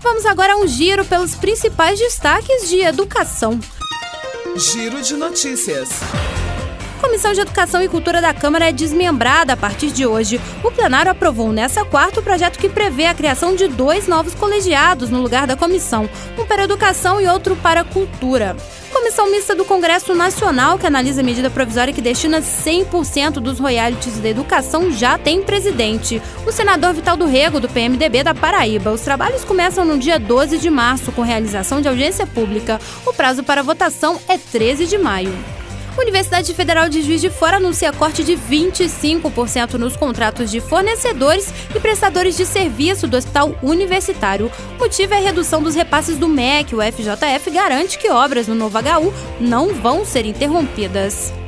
Vamos agora a um giro pelos principais destaques de educação. Giro de notícias. A Comissão de Educação e Cultura da Câmara é desmembrada a partir de hoje. O plenário aprovou nesta quarta o projeto que prevê a criação de 2 novos colegiados no lugar da comissão, um para Educação e outro para Cultura. Comissão mista do Congresso Nacional, que analisa a medida provisória que destina 100% dos royalties da educação, já tem presidente, o senador Vital do Rego, do PMDB da Paraíba. Os trabalhos começam no dia 12 de março, com realização de audiência pública. O prazo para votação é 13 de maio. A Universidade Federal de Juiz de Fora anuncia corte de 25% nos contratos de fornecedores e prestadores de serviço do hospital universitário. O motivo é a redução dos repasses do MEC. O FJF garante que obras no novo HU não vão ser interrompidas.